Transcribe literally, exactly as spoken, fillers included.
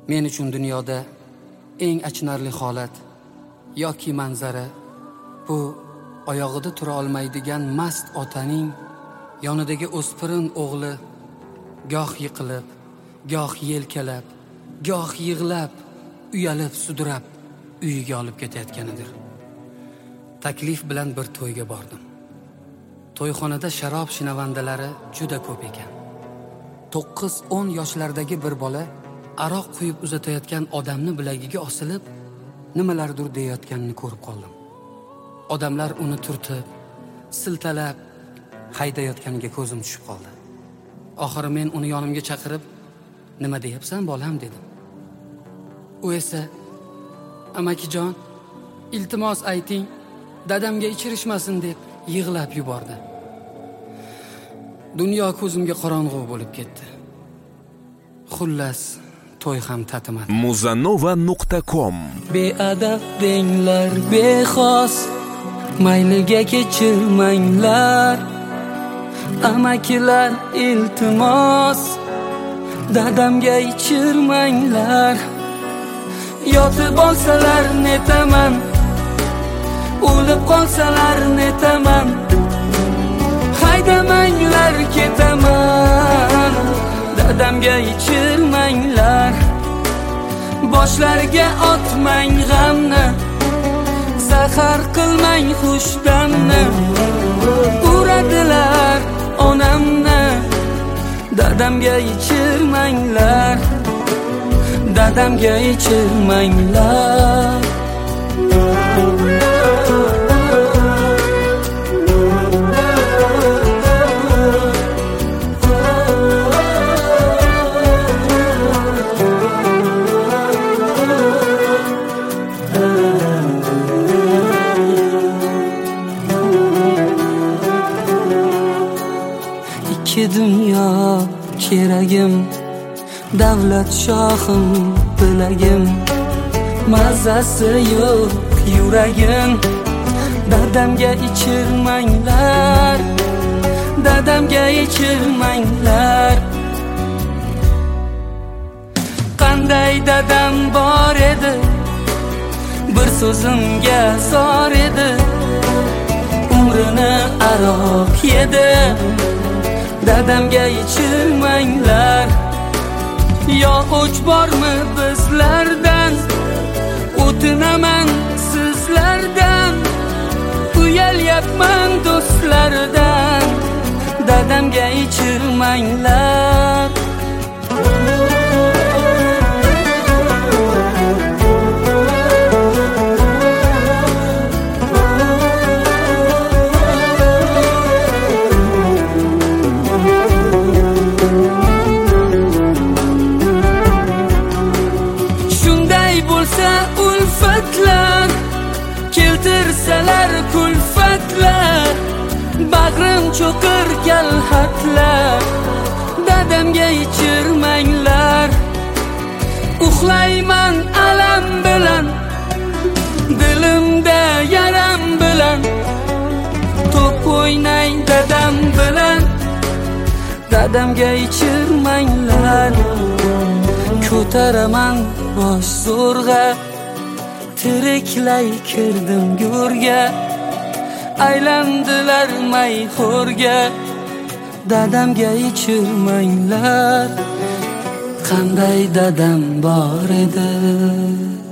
Men uchun dunyoda eng achinarli holat yoki manzara bu oyog'ida tura olmaydigan mast otaning yonidagi o'spirin o'g'li goh yiqilib, goh yelkalab, goh yig'lab, uyalib, sudrab uyiga olib ketayotganidir. Taklif bilan bir to'yga bordim. To'yxonada sharob shinavandalari juda ko'p ekan. to'qqiz o'n yoshlardagi bir bola aroq quyib uzatayotgan odamni bilagiga osilib, nimalardir deyotganini ko'rib qoldim. Odamlar uni turtib, siltalab haydayotganiga ko'zim tushib qoldi. Oxiri men uni yonimga chaqirib, "Nima deyapsan, bolam?" dedim. U esa, "Amakijon, iltimos ayting, dadamga ichirishmasin" deb yig'lab yubordi. Dunyo ko'zimga qorong'u bo'lib ketdi. Xullas, to'y ham tatimadi. muzanova nuqta com Beadab denglar bexos, mayliga kechirmanglar. Amakilar iltimos, dadamga ichirmanglar. Yotib olsalar netaman, o'lib qolsalar netaman. Haydamanglar ketaman, dadamga ichirmanglar. Boshlariga otmang g'amni, zahar qilmang xushdamni. Uradilar onamni, dadamga ichirmanglar. Dadamga ichirmanglar. Ikki dunyo keragim, davlat shohim bilagim. Mazasi yo'q yuragim, dadamga ichirmanglar. Dadamga ichirmanglar. Qanday dadam bor edi, bir so'zimga zor edi. Umrini aroq yedi, dadamga ichirmanglar. Yo o'ch bormi bizlardan, o'tinaman sizlardan. Uyalyapman do'stlardan, dadamga ichirmanglar. Ulfatlar keltirsalar kulfatlar, bag'rim cho'qir kalhatlar. Dadamga ichirmanglar. Uxlayman alam bilan, dilimda yaram bilan. To'p o'ynay dadam bilan, dadamga ichirmanglar. Ko'taraman bosh zo'rg'a, tiriklay kirdim go'rga. Aylandilar mayxo'rga, dadamga ichirmanglar. Qanday dadam bor edi.